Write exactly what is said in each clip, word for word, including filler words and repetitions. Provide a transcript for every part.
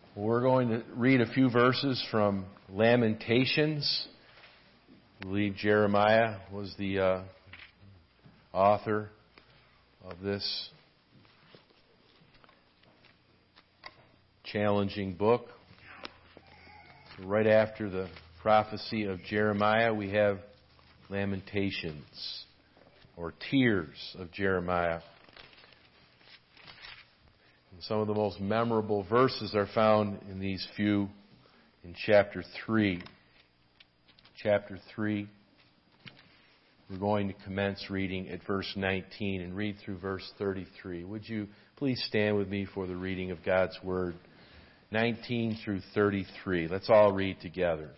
We're going to read a few verses from Lamentations. I believe Jeremiah was the uh, author of this challenging book. So right after the prophecy of Jeremiah, we have Lamentations, or Tears of Jeremiah. And some of the most memorable verses are found in these few in chapter three. Chapter three, we're going to commence reading at verse nineteen and read through verse thirty-three. Would you please stand with me for the reading of God's Word? nineteen through thirty-three. Let's all read together.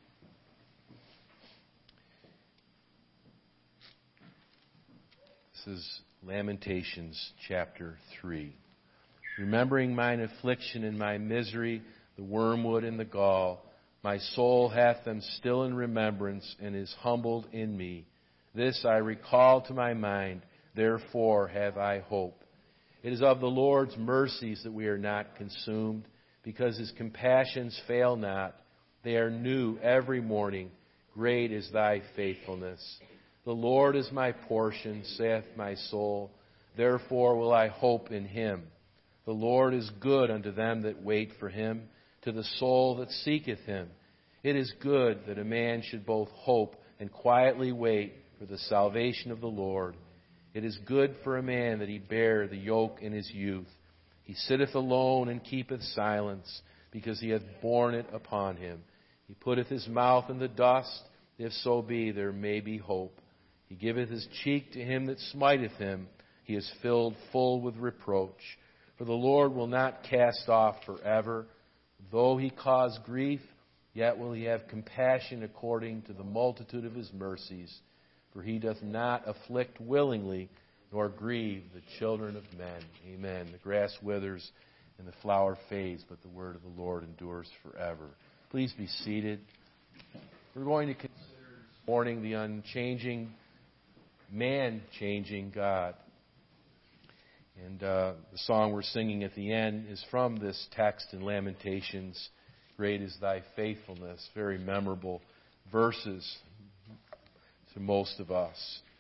This is Lamentations chapter three. Remembering mine affliction and my misery, the wormwood and the gall, my soul hath them still in remembrance and is humbled in me. This I recall to my mind, therefore have I hope. It is of the Lord's mercies that we are not consumed, because His compassions fail not. They are new every morning. Great is thy faithfulness. The Lord is my portion, saith my soul. Therefore will I hope in Him. The Lord is good unto them that wait for Him, to the soul that seeketh Him. It is good that a man should both hope and quietly wait for the salvation of the Lord. It is good for a man that he bear the yoke in his youth. He sitteth alone and keepeth silence, because he hath borne it upon him. He putteth his mouth in the dust, if so be there may be hope. He giveth his cheek to him that smiteth him. He is filled full with reproach. For the Lord will not cast off forever. Though he cause grief, yet will he have compassion according to the multitude of his mercies. For he doth not afflict willingly, nor grieve the children of men. Amen. The grass withers and the flower fades, but the word of the Lord endures forever. Please be seated. We're going to consider this morning the unchanging, man-changing God. And uh, the song we're singing at the end is from this text in Lamentations. Great is thy faithfulness. Very memorable verses to most of us.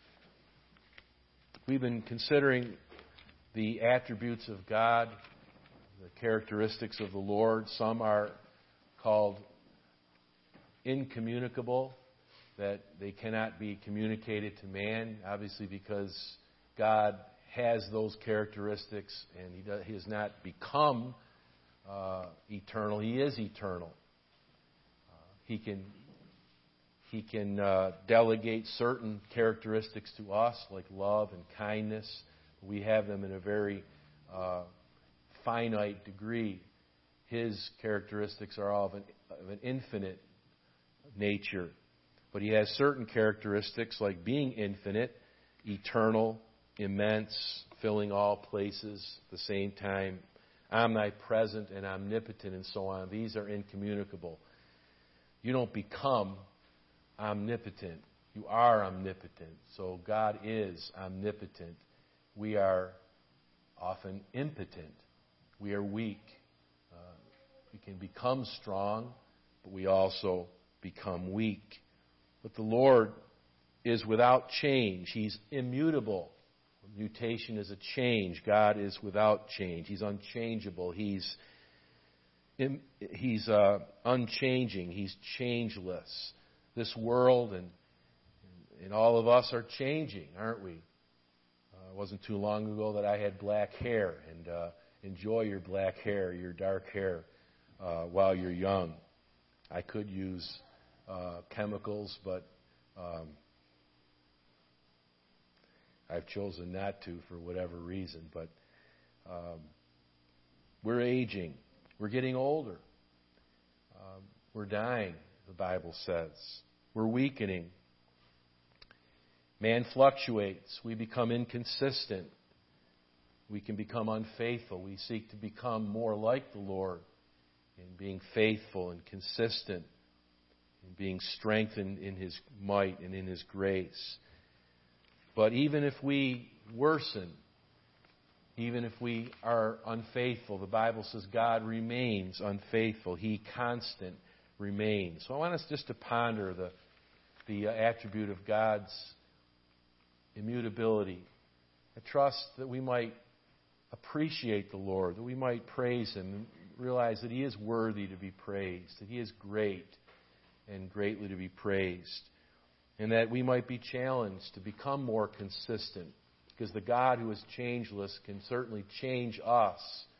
We've been considering the attributes of God, the characteristics of the Lord. Some are called incommunicable, that they cannot be communicated to man, obviously because God has those characteristics, and he, does, he has not become uh, eternal. He is eternal. Uh, he can he can uh, delegate certain characteristics to us, like love and kindness. We have them in a very uh, finite degree. His characteristics are all of an, of an infinite nature. But he has certain characteristics like being infinite, eternal, immense, filling all places at the same time, omnipresent and omnipotent, and so on. These are incommunicable. You don't become omnipotent. You are omnipotent. So God is omnipotent. We are often impotent. We are weak. Uh, we can become strong, but we also become weak. But the Lord is without change. He's immutable. Mutation is a change. God is without change. He's unchangeable. He's He's uh, unchanging. He's changeless. This world and and all of us are changing, aren't we? Uh, it wasn't too long ago that I had black hair, and uh, enjoy your black hair, your dark hair, uh, while you're young. I could use uh, chemicals, but um, I've chosen not to for whatever reason, but um, we're aging. We're getting older. Um, we're dying, the Bible says. We're weakening. Man fluctuates. We become inconsistent. We can become unfaithful. We seek to become more like the Lord in being faithful and consistent, in being strengthened in His might and in His grace. But even if we worsen, Even if we are unfaithful, the Bible says God remains unfaithful. He constant remains. So I want us just to ponder the, the attribute of God's immutability. I trust that we might appreciate the Lord, that we might praise Him, and realize that He is worthy to be praised, that He is great and greatly to be praised, and that we might be challenged to become more consistent, because the God who is changeless can certainly change us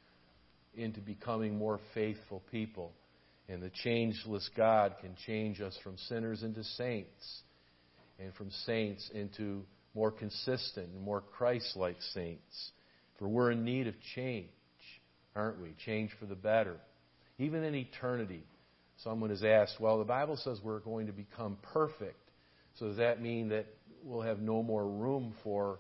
into becoming more faithful people. And the changeless God can change us from sinners into saints, and from saints into more consistent and more Christ-like saints. For we're in need of change, aren't we? Change for the better. Even in eternity, someone has asked, well, the Bible says we're going to become perfect. So does that mean that we'll have no more room for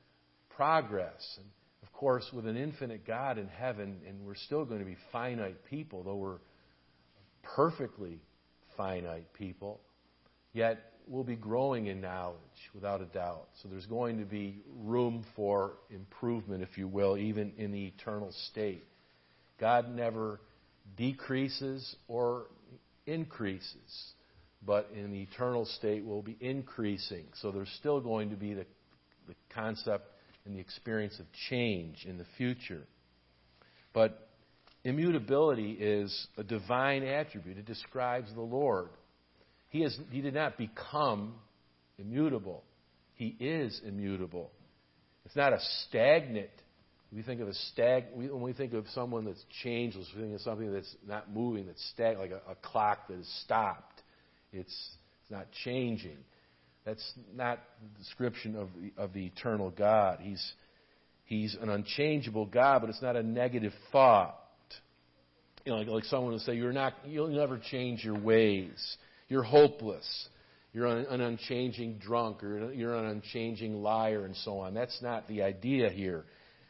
progress? And of course, with an infinite God in heaven, and we're still going to be finite people, though we're perfectly finite people, yet we'll be growing in knowledge, without a doubt. So there's going to be room for improvement, if you will, even in the eternal state. God never decreases or increases, but in the eternal state we'll be increasing. So there's still going to be the, the concept and the experience of change in the future. But immutability is a divine attribute. It describes the Lord. He, is, he did not become immutable. He is immutable. It's not a stagnant. We think of a stag. When we think of someone that's changeless, we think of something that's not moving, that's stag, like a, a clock that is stopped. It's, it's not changing. That's not the description of the, of the eternal God. He's, he's an unchangeable God, but it's not a negative thought. You know, like, like someone will say, "You're not. You'll never change your ways. You're hopeless. You're an, an unchanging drunk, or you're an unchanging liar," and so on. That's not the idea here.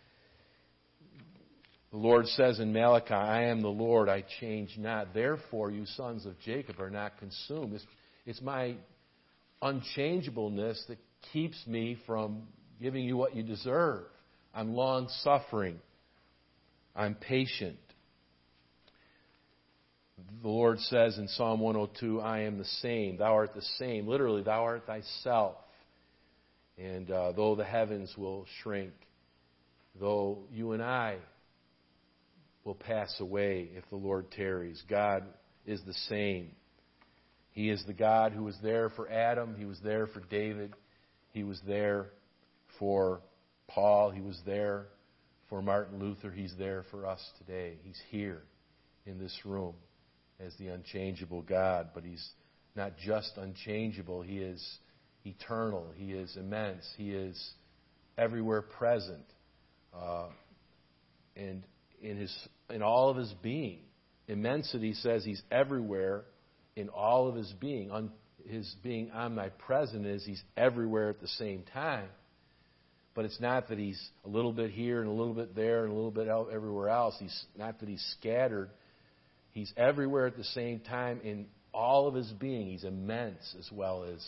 The Lord says in Malachi, "I am the Lord, I change not. Therefore, you sons of Jacob are not consumed." It's, it's my unchangeableness that keeps me from giving you what you deserve. I'm long-suffering. I'm patient. The Lord says in Psalm one oh two, "I am the same. Thou art the same." Literally, thou art thyself. And uh, though the heavens will shrink, though you and I will pass away if the Lord tarries, God is the same. He is the God who was there for Adam. He was there for David. He was there for Paul. He was there for Martin Luther. He's there for us today. He's here in this room as the unchangeable God. But He's not just unchangeable. He is eternal. He is immense. He is everywhere present. Uh, and in his in all of His being. Immensity says He's everywhere in all of His being. On His being omnipresent is He's everywhere at the same time. But it's not that He's a little bit here and a little bit there and a little bit everywhere else. He's not that He's scattered. He's everywhere at the same time in all of His being. He's immense as well as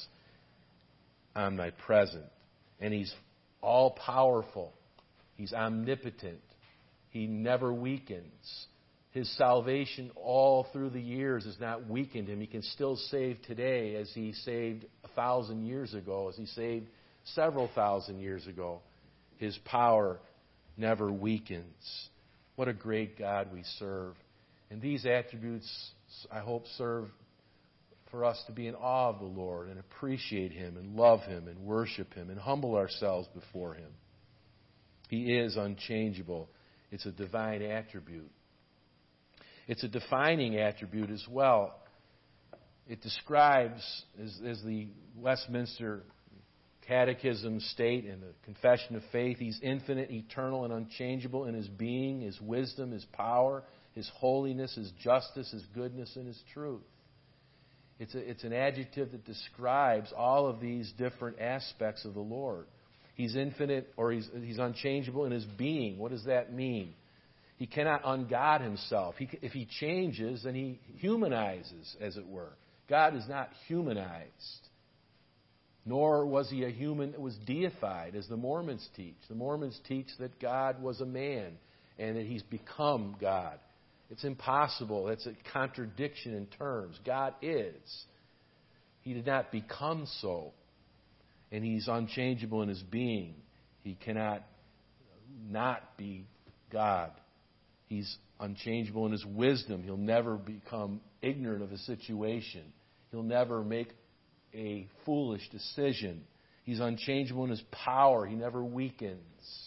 omnipresent. And He's all-powerful. He's omnipotent. He never weakens. His salvation all through the years has not weakened Him. He can still save today as He saved a thousand years ago, as He saved several thousand years ago. His power never weakens. What a great God we serve. And these attributes, I hope, serve for us to be in awe of the Lord and appreciate Him and love Him and worship Him and humble ourselves before Him. He is unchangeable. It's a divine attribute. It's a defining attribute as well. It describes, as, as the Westminster Catechism state and the Confession of Faith, He's infinite, eternal, and unchangeable in His being, His wisdom, His power, His holiness, His justice, His goodness, and His truth. It's, a, it's an adjective that describes all of these different aspects of the Lord. He's infinite, or he's, he's unchangeable in His being. What does that mean? He cannot ungod Himself. He, if He changes, then He humanizes, as it were. God is not humanized. Nor was he a human that was deified, as the Mormons teach. The Mormons teach that God was a man and that he's become God. It's impossible. That's a contradiction in terms. God is. He did not become so. And he's unchangeable in his being. He cannot not be God. He's unchangeable in his wisdom. He'll never become ignorant of a situation. He'll never make a foolish decision. He's unchangeable in his power. He never weakens.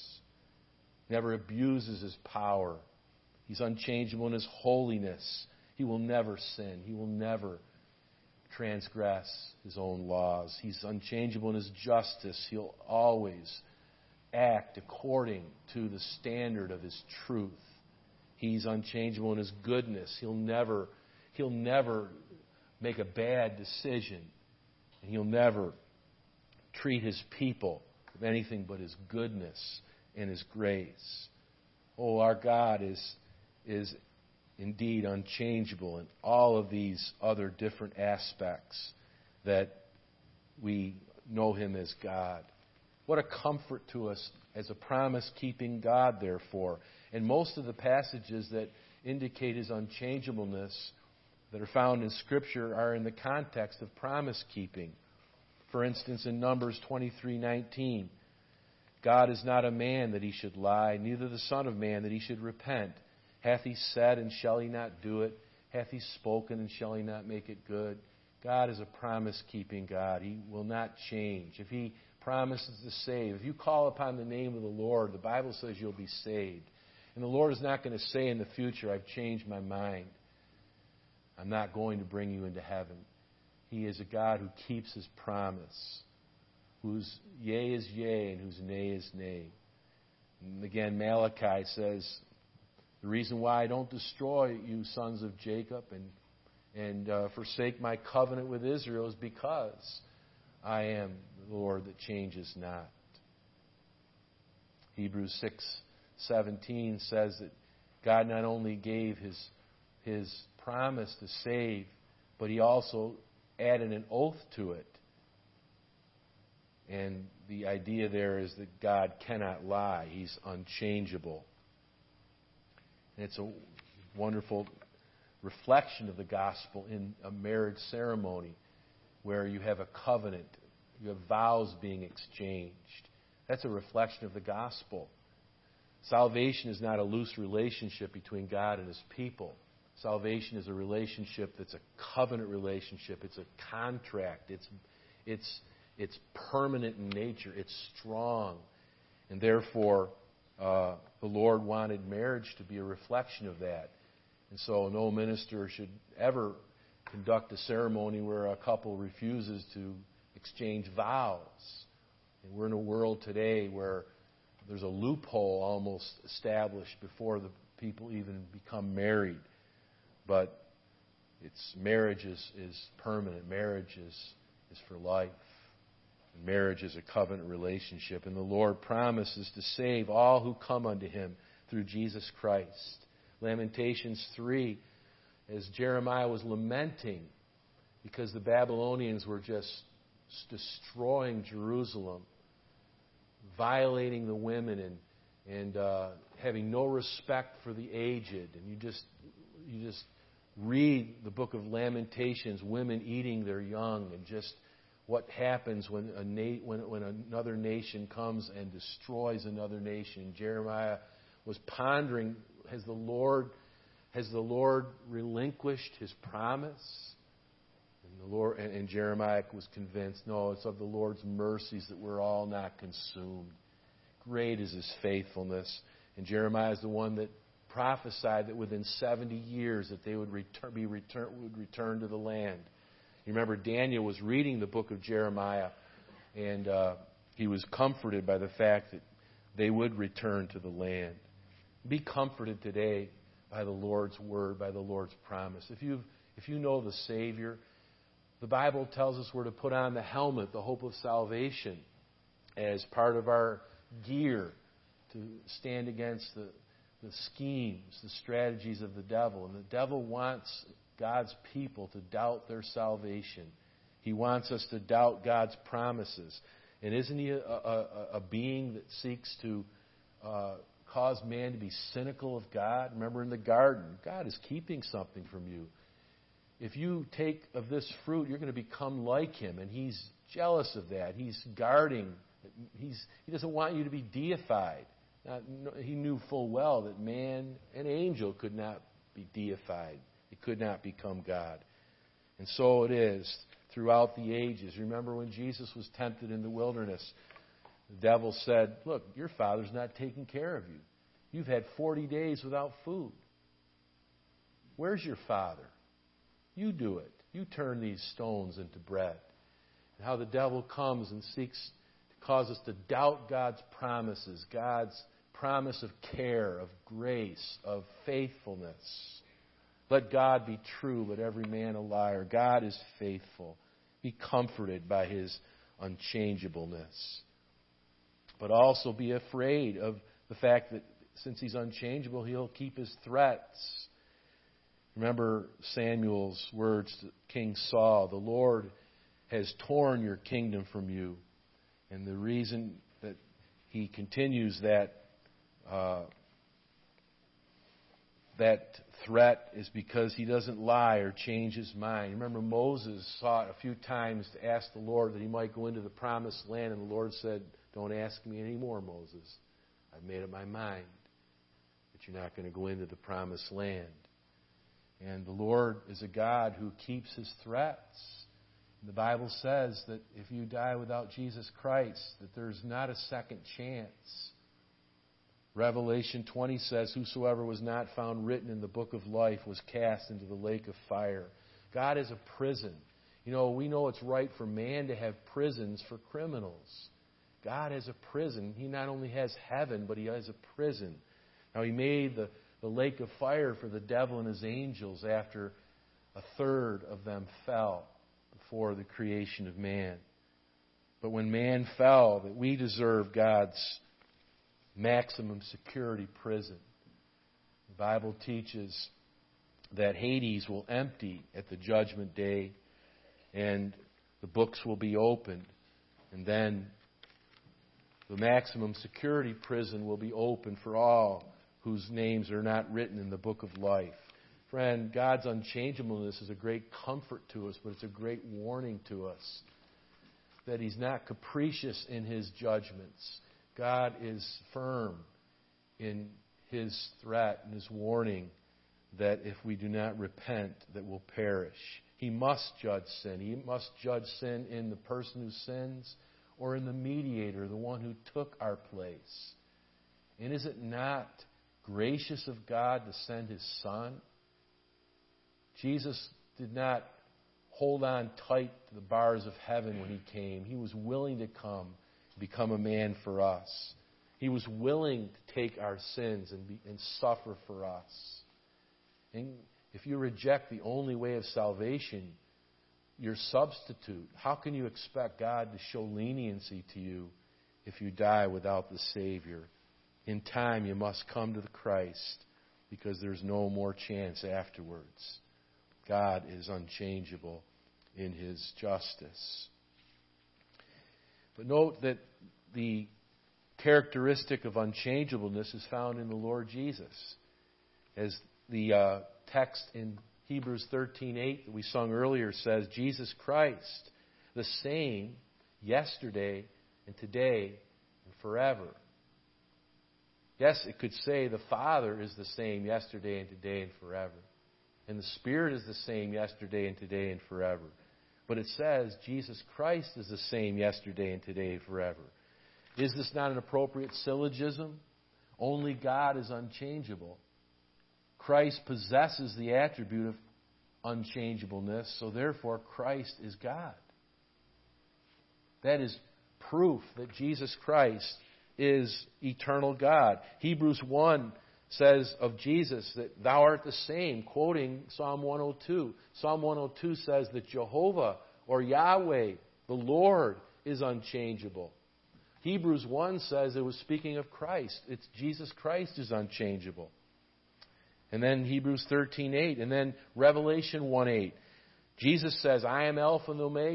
Never abuses his power. He's unchangeable in his holiness. He will never sin. He will never transgress his own laws. He's unchangeable in his justice. He'll always act according to the standard of his truth. He's unchangeable in his goodness. He'll never, he'll never make a bad decision. And he'll never treat his people with anything but his goodness and his grace. Oh, our God is, is indeed unchangeable in all of these other different aspects that we know him as God. What a comfort to us as a promise-keeping God, therefore. And most of the passages that indicate his unchangeableness that are found in Scripture are in the context of promise-keeping. For instance, in Numbers twenty-three nineteen, God is not a man that he should lie, neither the Son of Man that he should repent. Hath he said, and shall he not do it? Hath he spoken, and shall he not make it good? God is a promise-keeping God. He will not change. If he promises to save, if you call upon the name of the Lord, the Bible says you'll be saved. And the Lord is not going to say in the future, I've changed my mind. I'm not going to bring you into heaven. He is a God who keeps his promise, whose yea is yea and whose nay is nay. And again, Malachi says, the reason why I don't destroy you, sons of Jacob, and, and uh, forsake my covenant with Israel is because I am the Lord that changes not. Hebrews six seventeen says that God not only gave his, his promise to save, but he also added an oath to it. And the idea there is that God cannot lie. He's unchangeable. And it's a wonderful reflection of the gospel in a marriage ceremony where you have a covenant, you have vows being exchanged. That's a reflection of the gospel. Salvation is not a loose relationship between God and his people. Salvation is a relationship that's a covenant relationship. It's a contract. It's, it's, it's permanent in nature. It's strong. And therefore, uh, the Lord wanted marriage to be a reflection of that. And so no minister should ever conduct a ceremony where a couple refuses to exchange vows. And we're in a world today where there's a loophole almost established before the people even become married. But it's marriage is, is permanent. Marriage is, is for life. And marriage is a covenant relationship. And the Lord promises to save all who come unto him through Jesus Christ. Lamentations three, as Jeremiah was lamenting because the Babylonians were just destroying Jerusalem, violating the women and and uh, having no respect for the aged. And you just you just read the book of Lamentations, women eating their young, and just what happens when a na- when when another nation comes and destroys another nation. Jeremiah was pondering: Has the Lord has the Lord relinquished his promise? And the Lord and, and Jeremiah was convinced, no, it's of the Lord's mercies that we're all not consumed. Great is his faithfulness. And Jeremiah is the one that prophesied that within seventy years that they would return, be return, would return to the land. You remember Daniel was reading the book of Jeremiah, and uh, he was comforted by the fact that they would return to the land. Be comforted today by the Lord's word, by the Lord's promise. If you if you know the Savior, the Bible tells us we're to put on the helmet, the hope of salvation, as part of our gear to stand against the, the schemes, the strategies of the devil. And the devil wants God's people to doubt their salvation. He wants us to doubt God's promises. And isn't He a, a, a being that seeks to uh, cause man to be cynical of God? Remember in the garden, God is keeping something from you. If you take of this fruit, you're going to become like Him. And He's jealous of that. He's guarding. He's, he doesn't want you to be deified. Not, he knew full well that man and angel could not be deified. It could not become God. And so it is throughout the ages. Remember when Jesus was tempted in the wilderness, the devil said, look, your father's not taking care of you. You've had forty days without food. Where's your father? You do it. You turn these stones into bread. And how the devil comes and seeks to cause us to doubt God's promises, God's promise of care, of grace, of faithfulness. Let God be true, but every man a liar. God is faithful. Be comforted by His unchangeableness. But also be afraid of the fact that since He's unchangeable, He'll keep His threats. Remember Samuel's words to King Saul, the Lord has torn your kingdom from you. And the reason that he continues that uh, that threat is because he doesn't lie or change his mind. Remember Moses sought a few times to ask the Lord that he might go into the promised land, and the Lord said, don't ask me anymore, Moses. I've made up my mind that you're not going to go into the promised land. And the Lord is a God who keeps His threats. The Bible says that if you die without Jesus Christ, that there's not a second chance. Revelation twenty says, whosoever was not found written in the book of life was cast into the lake of fire. God is a prison. You know, we know it's right for man to have prisons for criminals. God has a prison. He not only has heaven, but He has a prison. Now, He made the, the lake of fire for the devil and his angels after a third of them fell before the creation of man. But when man fell, that we deserve God's maximum security prison. The Bible teaches that Hades will empty at the judgment day, and the books will be opened, and then the maximum security prison will be open for all whose names are not written in the book of life. Friend, God's unchangeableness is a great comfort to us, but it's a great warning to us that He's not capricious in His judgments. God is firm in His threat and His warning that if we do not repent, that we'll perish. He must judge sin. He must judge sin in the person who sins or in the mediator, the one who took our place. And is it not gracious of God to send His Son? Jesus did not hold on tight to the bars of heaven when He came. He was willing to come and become a man for us. He was willing to take our sins and, be, and suffer for us. And if you reject the only way of salvation, your substitute, how can you expect God to show leniency to you if you die without the Savior? In time, you must come to the Christ because there's no more chance afterwards. God is unchangeable in His justice. But note that the characteristic of unchangeableness is found in the Lord Jesus. As the uh, text in Hebrews thirteen eight that we sung earlier says, Jesus Christ, the same yesterday and today and forever. Yes, it could say the Father is the same yesterday and today and forever. And the Spirit is the same yesterday and today and forever. But it says Jesus Christ is the same yesterday and today and forever. Is this not an appropriate syllogism? Only God is unchangeable. Christ possesses the attribute of unchangeableness, so therefore Christ is God. That is proof that Jesus Christ is eternal God. Hebrews one says of Jesus that thou art the same, quoting Psalm one oh two. Psalm one oh two says that Jehovah or Yahweh, the Lord, is unchangeable. Hebrews one says it was speaking of Christ. It's Jesus Christ is unchangeable. And then Hebrews thirteen eight. And then Revelation one eight. Jesus says, I am Alpha and Omega,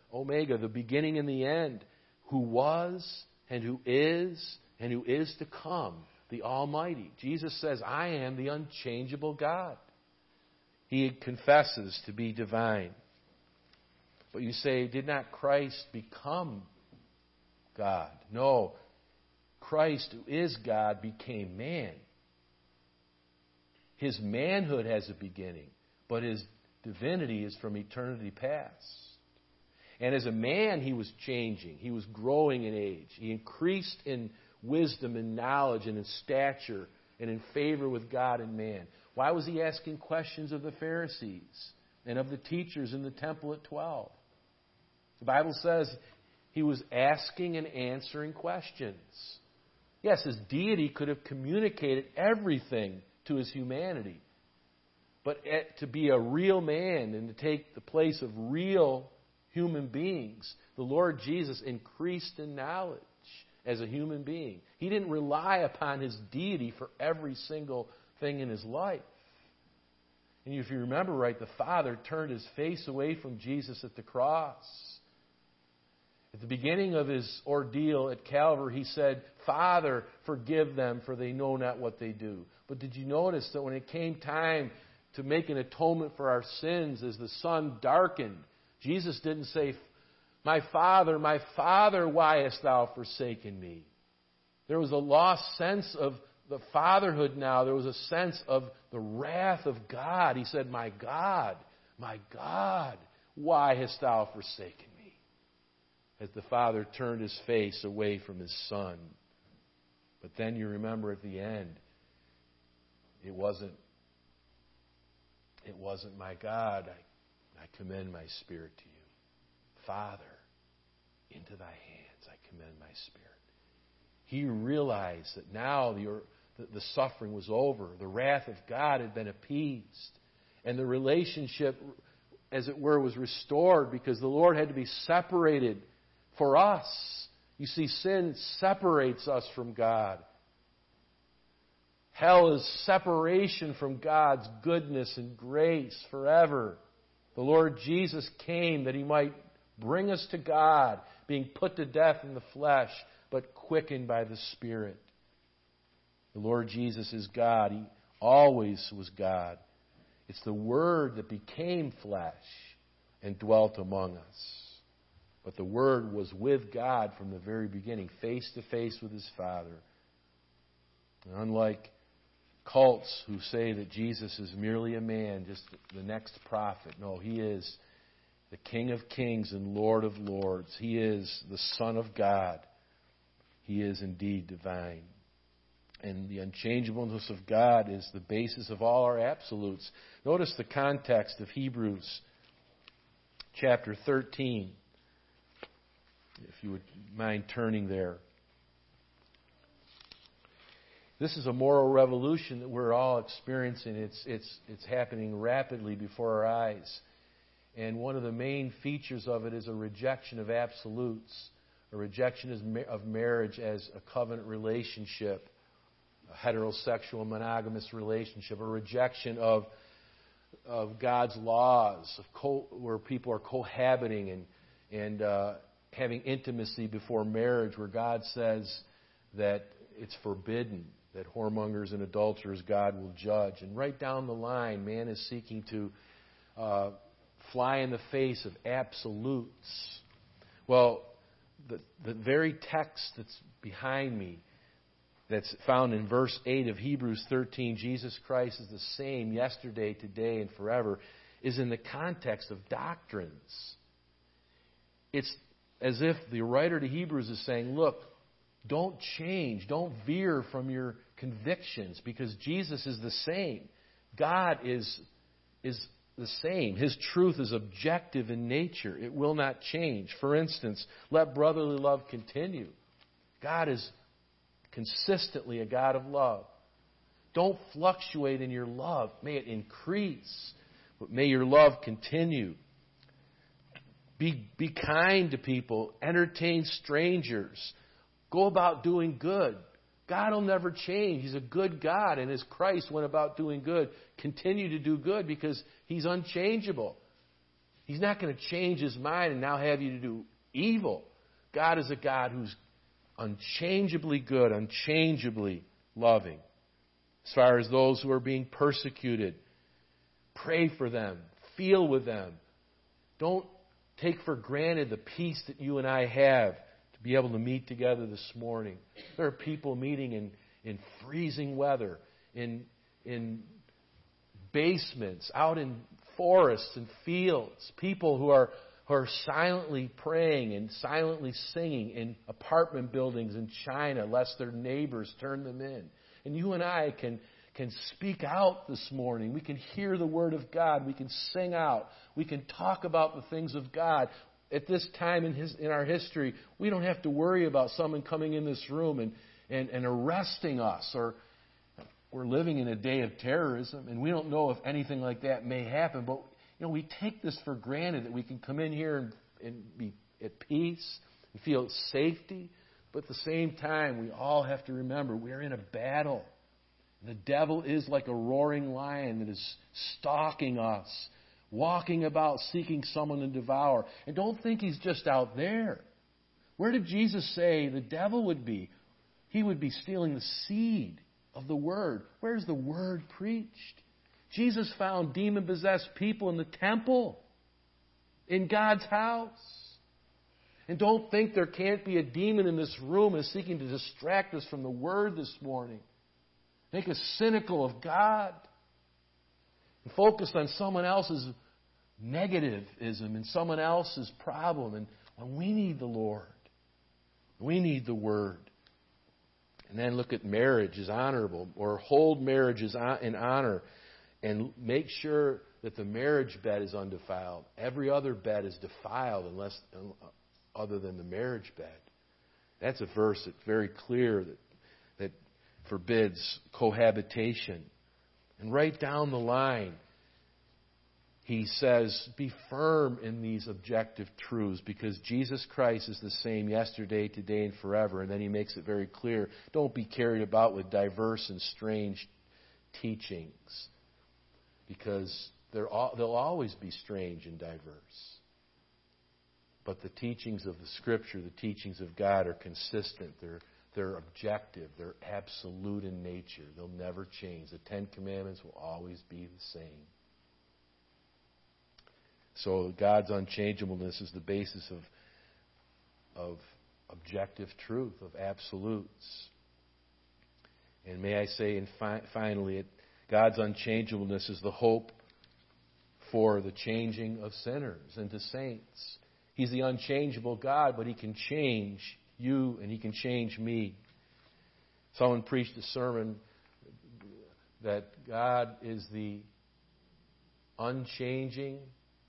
Omega, the beginning and the end, who was and who is and who is to come, the Almighty. Jesus says, I am the unchangeable God. He confesses to be divine. But you say, did not Christ become God? No. Christ, who is God, became man. His manhood has a beginning, but his divinity is from eternity past. And as a man, he was changing. He was growing in age. He increased in wisdom and knowledge and in stature and in favor with God and man. Why was he asking questions of the Pharisees and of the teachers in the temple at twelve? The Bible says he was asking and answering questions. Yes, his deity could have communicated everything to his humanity. But to be a real man and to take the place of real human beings, the Lord Jesus increased in knowledge as a human being. He didn't rely upon his deity for every single thing in his life. And if you remember right, the Father turned his face away from Jesus at the cross. At the beginning of his ordeal at Calvary, he said, Father, forgive them, for they know not what they do. But did you notice that when it came time to make an atonement for our sins, as the sun darkened, Jesus didn't say, my Father, my Father, why hast thou forsaken me? There was a lost sense of the fatherhood now. There was a sense of the wrath of God. He said, my God, my God, why hast thou forsaken me? As the Father turned his face away from his Son. But then you remember at the end, it wasn't, it wasn't my God, I, I commend my spirit to you. Father, into thy hands I commend my spirit. He realized that now the, the, the suffering was over. The wrath of God had been appeased. And the relationship, as it were, was restored because the Lord had to be separated for us. You see, sin separates us from God. Hell is separation from God's goodness and grace forever. The Lord Jesus came that He might bring us to God, being put to death in the flesh, but quickened by the Spirit. The Lord Jesus is God. He always was God. It's the Word that became flesh and dwelt among us. But the Word was with God from the very beginning, face to face with His Father. And unlike cults who say that Jesus is merely a man, just the next prophet. No, He is the King of kings and Lord of lords. He is the Son of God. He is indeed divine. And the unchangeableness of God is the basis of all our absolutes. Notice the context of Hebrews chapter thirteen. If you would mind turning there. This is a moral revolution that we're all experiencing. It's, it's, it's happening rapidly before our eyes. And one of the main features of it is a rejection of absolutes, a rejection of marriage as a covenant relationship, a heterosexual monogamous relationship, a rejection of, of God's laws, of co- where people are cohabiting and, and uh, having intimacy before marriage, where God says that it's forbidden, that whoremongers and adulterers God will judge. And right down the line, man is seeking to uh, fly in the face of absolutes. Well, the, the very text that's behind me, that's found in verse eight of Hebrews thirteen, Jesus Christ is the same yesterday, today, and forever, is in the context of doctrines. It's as if the writer to Hebrews is saying, look, don't change, don't veer from your convictions, because Jesus is the same. God is, is the same. His truth is objective in nature. It will not change. For instance, let brotherly love continue. God is consistently a God of love. Don't fluctuate in your love. May it increase, but may your love continue. Be, be kind to people. Entertain strangers. Go about doing good. God will never change. He's a good God, and as Christ went about doing good, continue to do good because He's unchangeable. He's not going to change His mind and now have you to do evil. God is a God who's unchangeably good, unchangeably loving. As far as those who are being persecuted, pray for them. Feel with them. Don't take for granted the peace that you and I have to be able to meet together this morning. There are people meeting in, in freezing weather, in, in basements, out in forests and fields. People who are, who are silently praying and silently singing in apartment buildings in China, lest their neighbors turn them in. And you and I can can speak out this morning. We can hear the Word of God. We can sing out. We can talk about the things of God. At this time in his in our history, we don't have to worry about someone coming in this room and, and, and arresting us. Or we're living in a day of terrorism, and we don't know if anything like that may happen. But you know, we take this for granted that we can come in here and, and be at peace and feel safety. But at the same time, we all have to remember we're in a battle. The devil is like a roaring lion that is stalking us, walking about seeking someone to devour. And don't think he's just out there. Where did Jesus say the devil would be? He would be stealing the seed of the Word. Where's the Word preached? Jesus found demon-possessed people in the temple, in God's house. And don't think there can't be a demon in this room is seeking to distract us from the Word this morning. Make us cynical of God. And focused on someone else's negativism and someone else's problem. And when we need the Lord, we need the Word. And then look at marriage as honorable, or hold marriage in honor, and make sure that the marriage bed is undefiled. Every other bed is defiled unless other than the marriage bed. That's a verse that's very clear that that forbids cohabitation. And right down the line, he says, be firm in these objective truths, because Jesus Christ is the same yesterday, today, and forever. And then he makes it very clear, don't be carried about with diverse and strange teachings, because they're all, they'll always be strange and diverse. But the teachings of the Scripture, the teachings of God are consistent. They're They're objective. They're absolute in nature. They'll never change. The Ten Commandments will always be the same. So God's unchangeableness is the basis of, of objective truth, of absolutes. And may I say, and fi- finally, it, God's unchangeableness is the hope for the changing of sinners into saints. He's the unchangeable God, but He can change you and He can change me. Someone preached a sermon that God is the unchanging,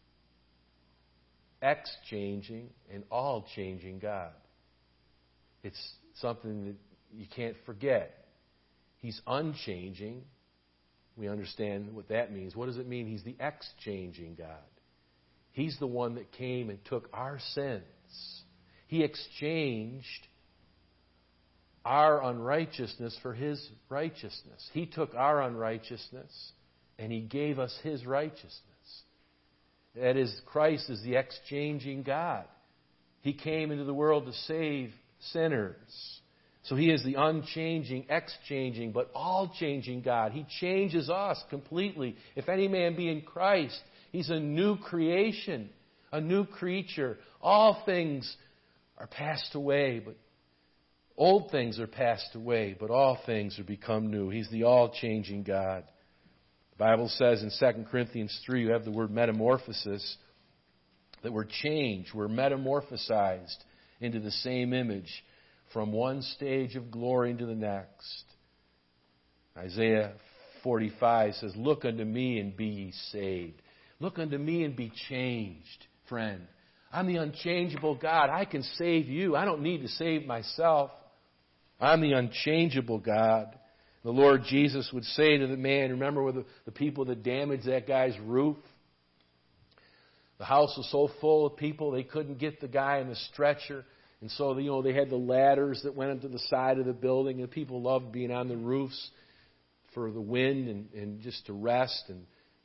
ex-changing, and all-changing God. It's something that you can't forget. He's unchanging. We understand what that means. What does it mean? He's the ex-changing God. He's the one that came and took our sins. He exchanged our unrighteousness for His righteousness. He took our unrighteousness and He gave us His righteousness. That is, Christ is the exchanging God. He came into the world to save sinners. So He is the unchanging, exchanging, but all-changing God. He changes us completely. If any man be in Christ, he's a new creation, a new creature. All things are passed away, but old things are passed away, but all things are become new. He's the all-changing God. The Bible says in Second Corinthians three, you have the word metamorphosis, that we're changed, we're metamorphosized into the same image from one stage of glory into the next. Isaiah forty-five says, look unto me and be ye saved. Look unto me and be changed, friend. I'm the unchangeable God. I can save you. I don't need to save myself. I'm the unchangeable God. The Lord Jesus would say to the man, remember with the, the people that damaged that guy's roof? The house was so full of people they couldn't get the guy in the stretcher. And so, you know, they had the ladders that went into the side of the building. And people loved being on the roofs for the wind and, and just to rest and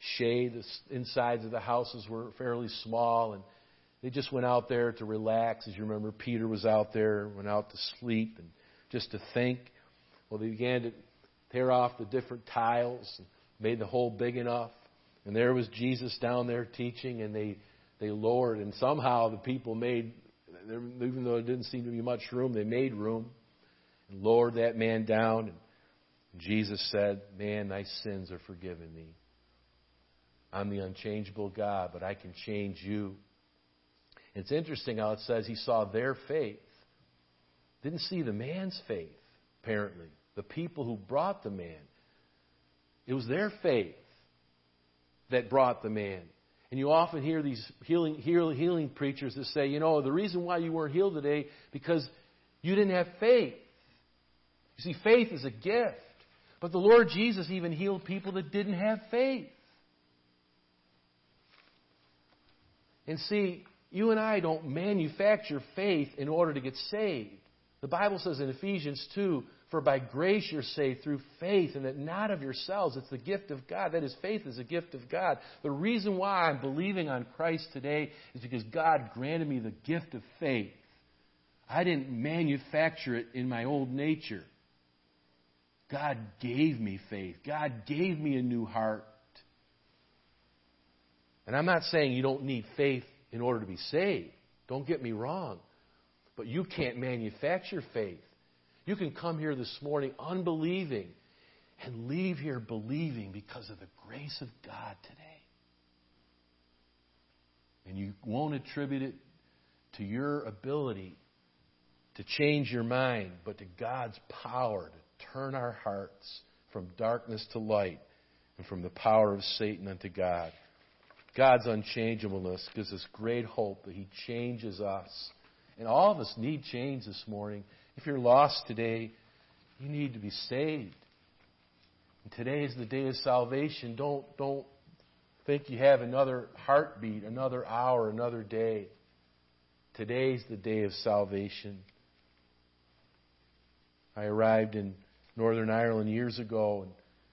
shade. The insides of the houses were fairly small, and they just went out there to relax. As you remember, Peter was out there, went out to sleep and just to think. Well, they began to tear off the different tiles and made the hole big enough. And there was Jesus down there teaching, and they, they lowered. And somehow the people made, even though there didn't seem to be much room, they made room and lowered that man down. And Jesus said, "Man, thy sins are forgiven thee. I'm the unchangeable God, but I can change you." It's interesting how it says he saw their faith. Didn't see the man's faith, apparently. The people who brought the man. It was their faith that brought the man. And you often hear these healing, healing preachers that say, you know, the reason why you weren't healed today because you didn't have faith. You see, faith is a gift. But the Lord Jesus even healed people that didn't have faith. And see, you and I don't manufacture faith in order to get saved. The Bible says in Ephesians two, "For by grace you're saved through faith, and that not of yourselves. It's the gift of God." That is, faith is a gift of God. The reason why I'm believing on Christ today is because God granted me the gift of faith. I didn't manufacture it in my old nature. God gave me faith. God gave me a new heart. And I'm not saying you don't need faith in order to be saved. Don't get me wrong. But you can't manufacture faith. You can come here this morning unbelieving and leave here believing because of the grace of God today. And you won't attribute it to your ability to change your mind, but to God's power to turn our hearts from darkness to light and from the power of Satan unto God. God's unchangeableness gives us great hope that He changes us. And all of us need change this morning. If you're lost today, you need to be saved. And today is the day of salvation. Don't, don't think you have another heartbeat, another hour, another day. Today's the day of salvation. I arrived in Northern Ireland years ago, and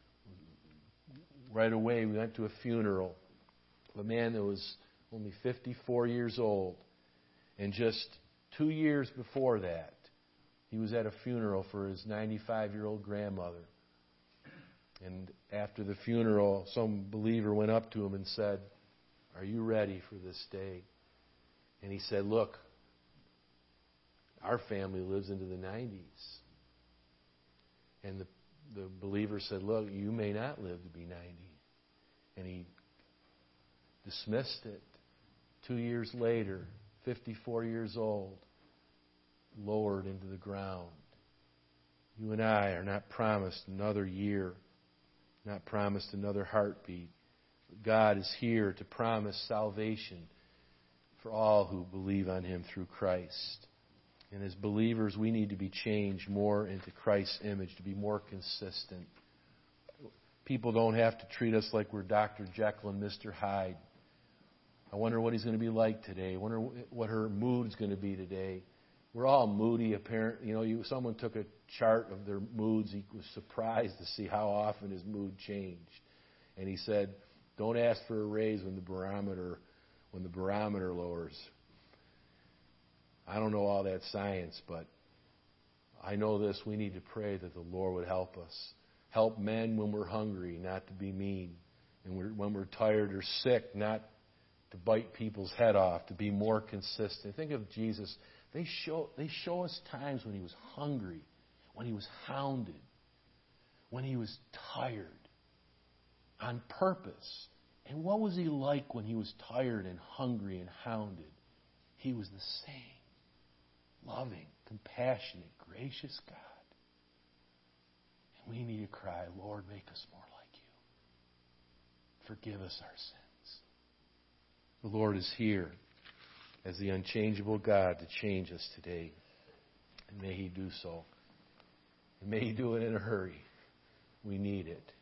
right away we went to a funeral of a man that was only fifty-four years old. And just two years before that, he was at a funeral for his ninety-five-year-old grandmother. And after the funeral, some believer went up to him and said, "Are you ready for this day?" And he said, "Look, our family lives into the nineties. And the, the believer said, "Look, you may not live to be ninety. And he dismissed it. Two years later, fifty-four years old, lowered into the ground. You and I are not promised another year, not promised another heartbeat. But God is here to promise salvation for all who believe on Him through Christ. And as believers, we need to be changed more into Christ's image, to be more consistent. People don't have to treat us like we're Doctor Jekyll and Mister Hyde. I wonder what he's going to be like today. I wonder what her mood's going to be today. We're all moody, apparently. You know, you, someone took a chart of their moods. He was surprised to see how often his mood changed. And he said, "Don't ask for a raise when the barometer when the barometer lowers." I don't know all that science, but I know this. We need to pray that the Lord would help us. Help men when we're hungry, not to be mean. And we're, when we're tired or sick, not to bite people's head off, to be more consistent. Think of Jesus. They show, they show us times when He was hungry, when He was hounded, when He was tired, on purpose. And what was He like when He was tired and hungry and hounded? He was the same. Loving, compassionate, gracious God. And we need to cry, "Lord, make us more like You. Forgive us our sins." The Lord is here as the unchangeable God to change us today. And may He do so. And may He do it in a hurry. We need it.